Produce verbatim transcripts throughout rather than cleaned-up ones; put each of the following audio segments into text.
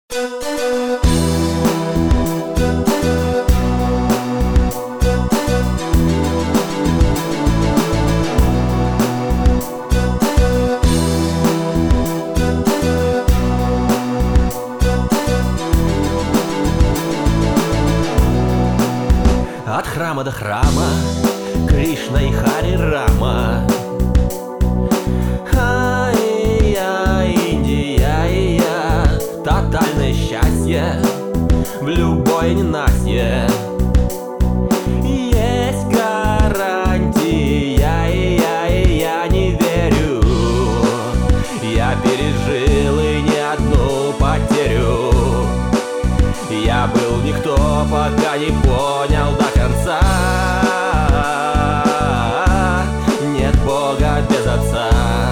От храма до храма, Кришна и Хари Рама. Ай-я, Индия, тотальное счастье в любое ненастье. Есть гарантия, я, я не верю. Я пережил и не одну потерю. Я был никто, пока не понял до конца. Нет Бога без Отца.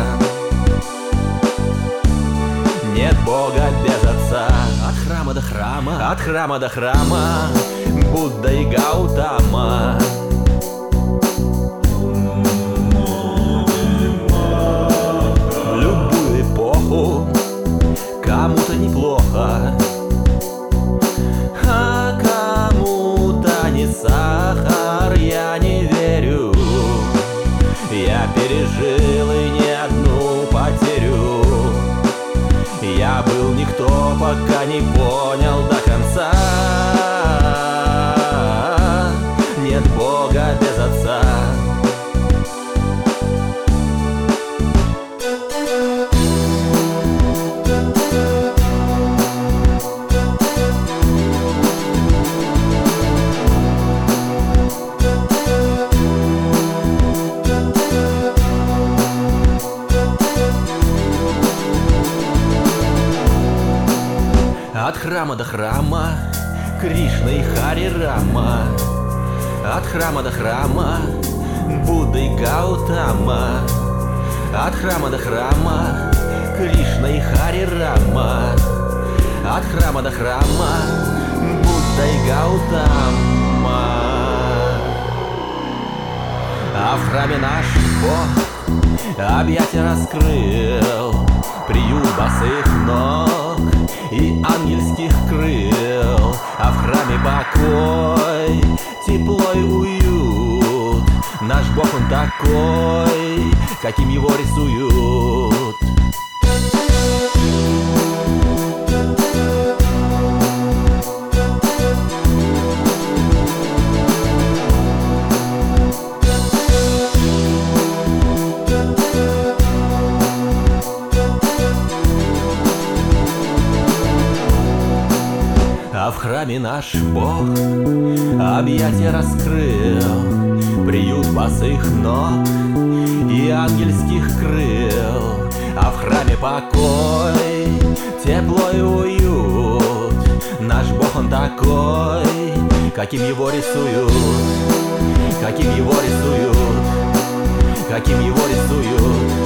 Нет Бога без Отца. От храма до храма, от храма до храма, Будда и Гаутама. В любую эпоху кому-то неплохо, а кому-то не сахар, я не верю. Я пережил и не одну потерю. Я был никто, пока не понял до конца. Нет Бога без Отца. От храма до храма, Кришна и Хари Рама. От храма до храма, Будда и Гаутама. От храма до храма, Кришна и Хари Рама. От храма до храма, Будда и Гаутама. А в храме наш Бог объятия раскрыл, приют босых ног и ангельских крыл. А в храме покой, тепло и уют. Наш Бог, Он такой, каким Его рисуют. А в храме наш Бог объятия раскрыл, приют босых ног и ангельских крыл. А в храме покой, тепло и уют. Наш Бог, Он такой, каким Его рисуют, каким Его рисуют, каким Его рисуют.